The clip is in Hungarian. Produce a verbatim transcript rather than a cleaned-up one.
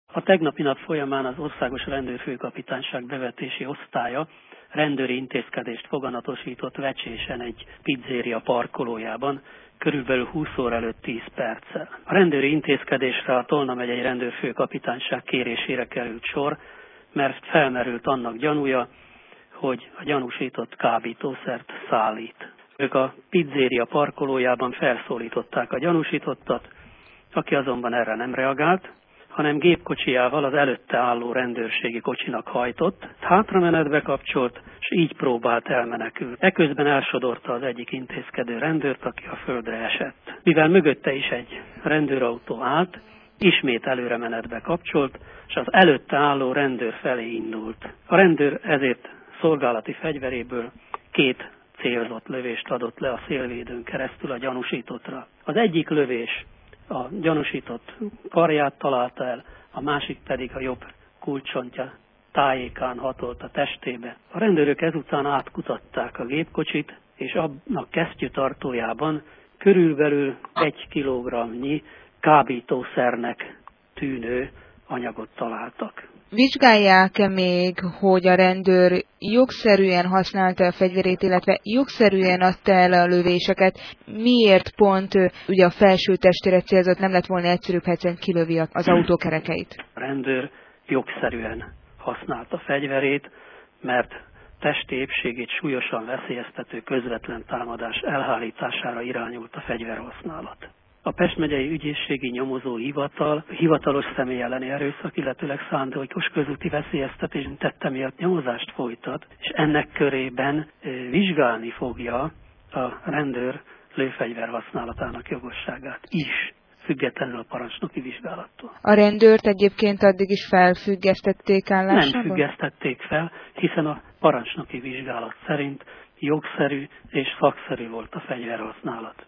A tegnapi nap folyamán az Országos Rendőrfőkapitányság bevetési osztálya rendőri intézkedést foganatosított Vecsésen egy pizzéria parkolójában, körülbelül húsz óra előtt tíz perccel. A rendőri intézkedésre a Tolna megyei rendőrfőkapitányság kérésére került sor, mert felmerült annak gyanúja, hogy a gyanúsított kábítószert szállít. Ők a pizzéria parkolójában felszólították a gyanúsítottat, aki azonban erre nem reagált, hanem gépkocsijával az előtte álló rendőrségi kocsinak hajtott, hátramenetbe kapcsolt, és így próbált elmenekülni. Eközben elsodorta az egyik intézkedő rendőrt, aki a földre esett. Mivel mögötte is egy rendőrautó állt, ismét előre menetbe kapcsolt, és az előtte álló rendőr felé indult. A rendőr ezért szolgálati fegyveréből két célzott lövést adott le a szélvédőn keresztül a gyanúsítottra. Az egyik lövés a gyanúsított karját találta el, a másik pedig a jobb kulcsontja tájékán hatolt a testébe. A rendőrök ezután átkutatták a gépkocsit, és annak kesztyűtartójában körülbelül egy kilogramnyi kábítószernek tűnő anyagot találtak. Vizsgálják-e még, hogy a rendőr jogszerűen használta a fegyverét, illetve jogszerűen adta el a lövéseket? Miért pont ugye a felső testére célzott, nem lett volna egyszerűbb, ha egyszerűen kilövi az autókerekeit? A rendőr jogszerűen használta a fegyverét, mert testi épségét súlyosan veszélyeztető közvetlen támadás elhárítására irányult a fegyverhasználat. A Pest megyei ügyészségi nyomozó hivatal hivatalos személy elleni erőszak, illetőleg szándékos közúti veszélyeztetés tette miatt nyomozást folytat, és ennek körében vizsgálni fogja a rendőr lőfegyver használatának jogosságát is, függetlenül a parancsnoki vizsgálattól. A rendőrt egyébként addig is felfüggesztették állásában? Nem függesztették fel, hiszen a parancsnoki vizsgálat szerint jogszerű és szakszerű volt a fegyverhasználat.